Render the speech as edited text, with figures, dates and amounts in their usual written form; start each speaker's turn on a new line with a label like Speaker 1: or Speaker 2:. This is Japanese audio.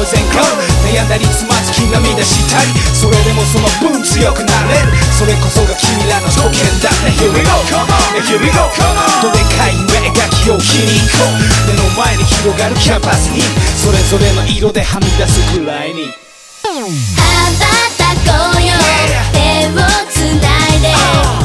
Speaker 1: 前後悩んだりつまずき涙したりそれでもその分強くなれるそれこそが君らの条件だね Here we go, here we go どでかい上描きを気に行こう目の前に広がるキャンパスにそれぞれの色ではみ出すくらいに
Speaker 2: 羽ばたこうよ手をつないで